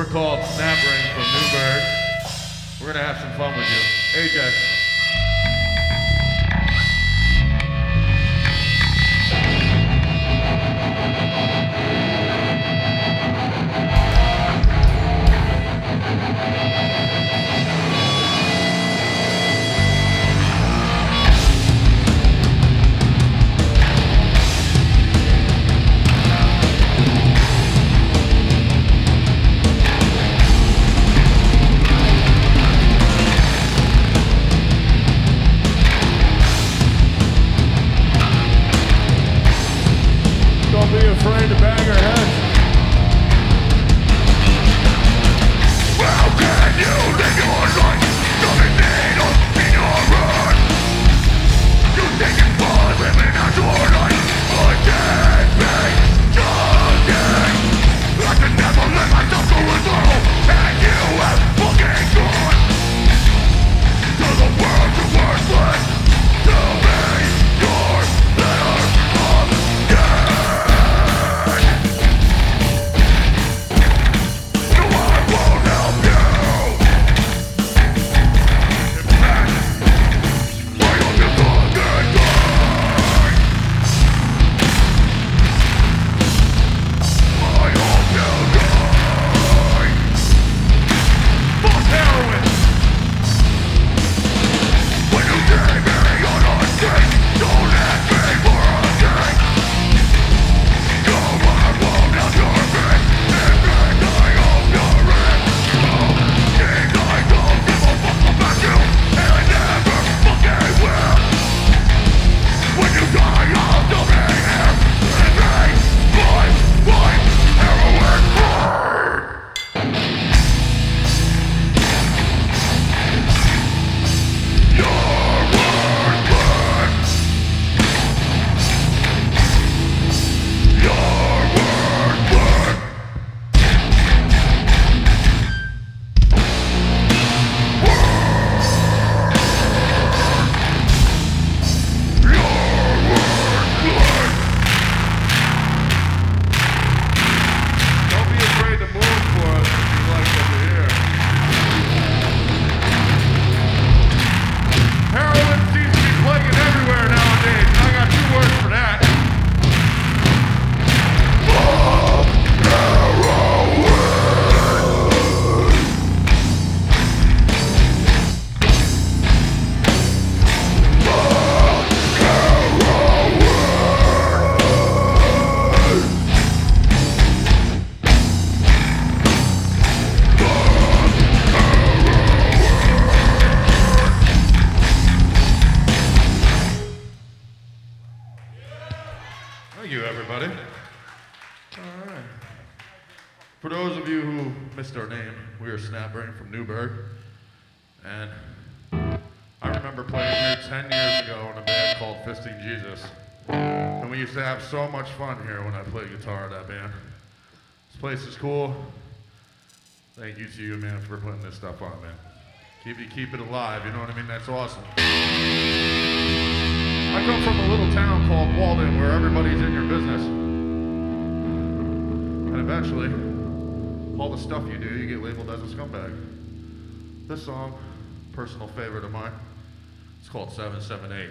We're called Snapring from Newburgh. We're gonna have some fun with you. AJ. Afraid to bang her head. How can you live your life coming in your run? You think it's fun living out your life, but can't be judging. I can never let myself go alone, and you have fucking gone to the world you're worthless. To be your letter of death. Thank you, everybody. All right. For those of you who missed our name, we are Snapring from Newburgh. And I remember playing here 10 years ago in a band called Fisting Jesus. And we used to have so much fun here when I played guitar in that band. This place is cool. Thank you to you, man, for putting this stuff on, man. Keep it alive, you know what I mean? That's awesome. I come from a little town called Walden where everybody's in your business. And eventually, all the stuff you do, you get labeled as a scumbag. This song, personal favorite of mine, it's called 778.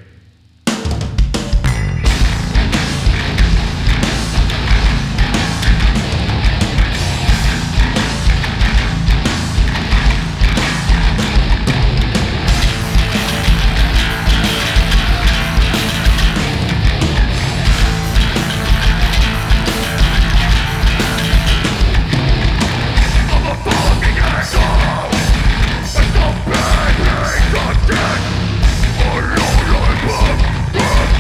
It's the bad thing, the dead. Oh, no, no, no, no.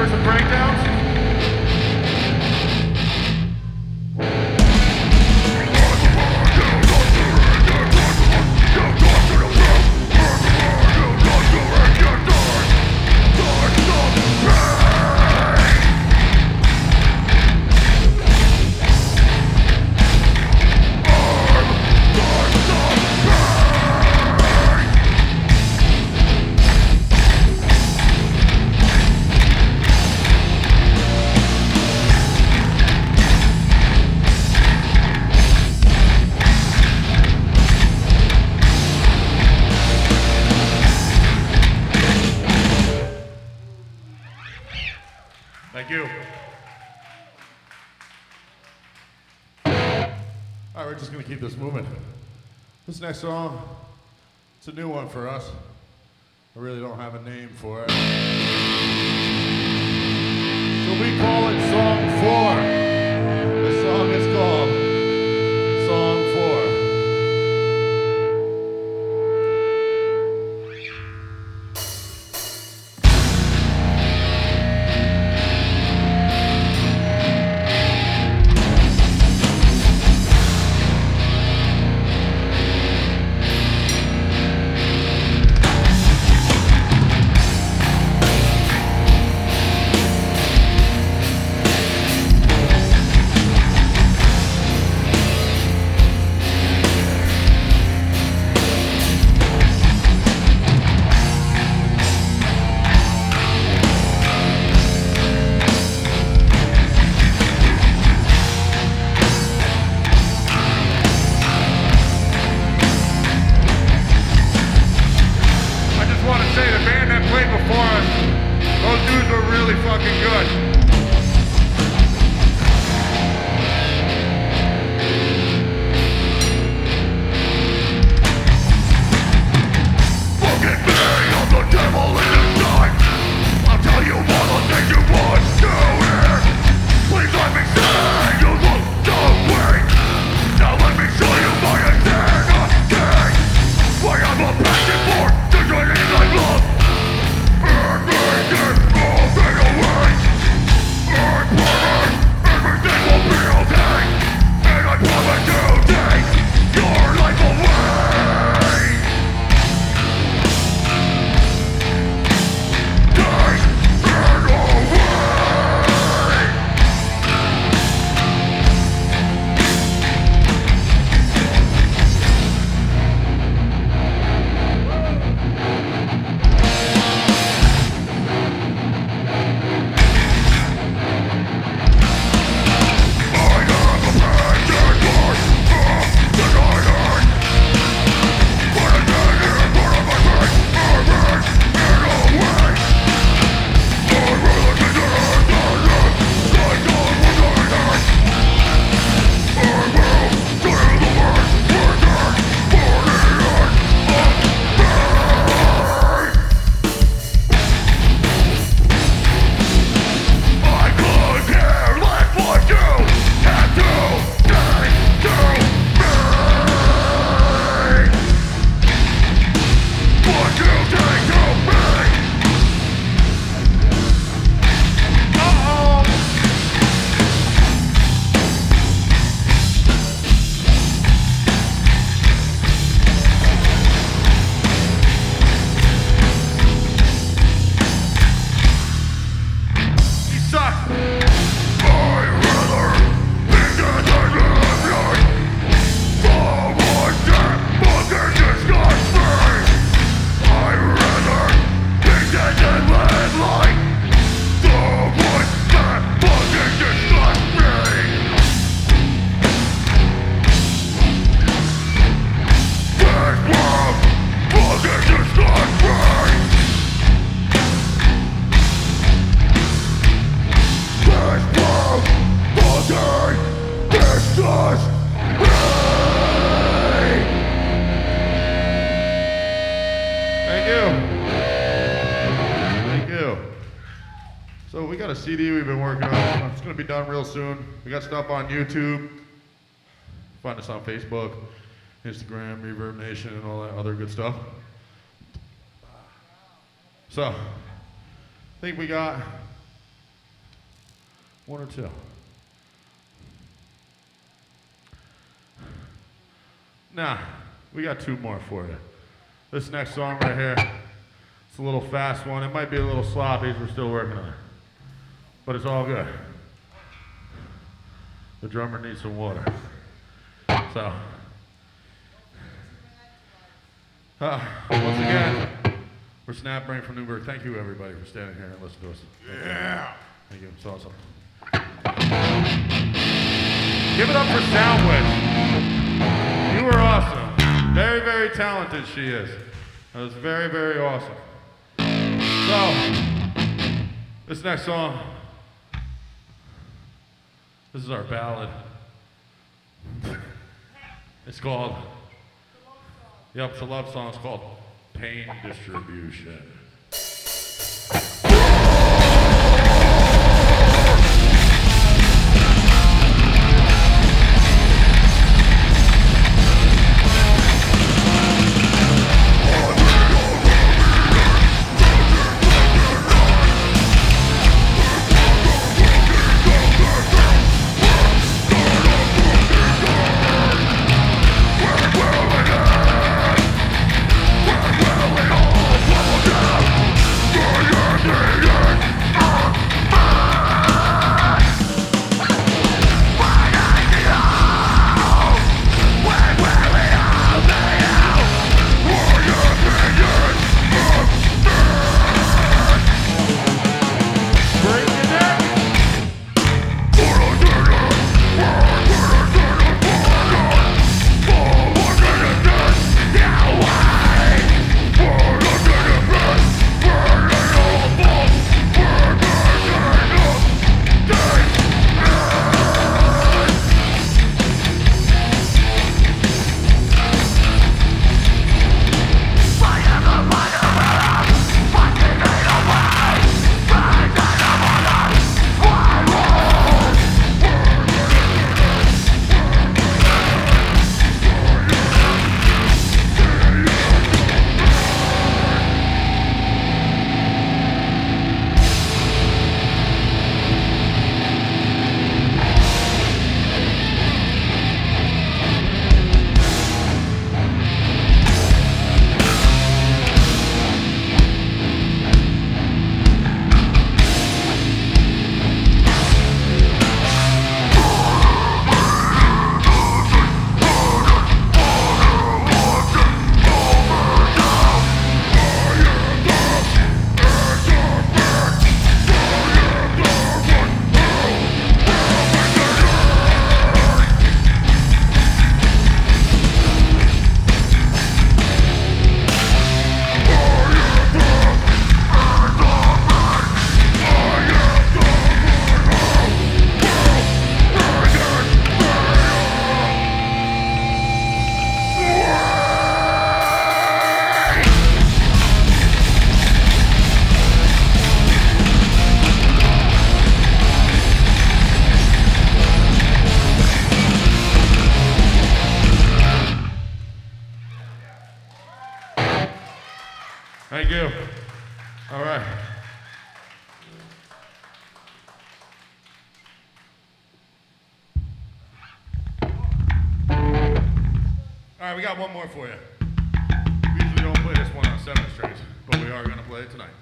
for some breakdowns? Thank you. All right, we're just gonna keep this moving. This next song, it's a new one for us. I really don't have a name for it. So we call it Song 4. The song is called Song 4. So we got a CD we've been working on. It's gonna be done real soon. We got stuff on YouTube. Find us on Facebook, Instagram, Reverb Nation, and all that other good stuff. So, I think we got One or two. Nah, we got two more for you. This next song right here, it's a little fast one. It might be a little sloppy as we're still working on it. But it's all good. The drummer needs some water. So, once again, we're Snapbrain from Newburgh. Thank you, everybody, for standing here and listening to us. Yeah. Thank you. It's awesome. Give it up for Soundwitch. You were awesome. Very, very talented she is. That was very, very awesome. So, this next song, this is our ballad. It's called, it's a love song. It's called Pain Distribution. Thank you. All right. All right, we got one more for you. We usually don't play this one on 7 strings, but we are going to play it tonight.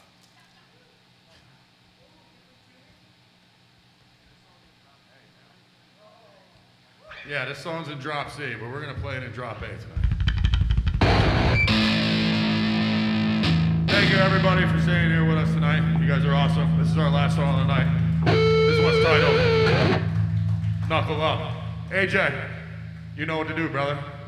Yeah, this song's in drop C, but we're going to play it in drop A tonight. Thank you, everybody, for staying here with us tonight. You guys are awesome. This is our last song of the night. This one's titled Knuckle Up. AJ, you know what to do, brother.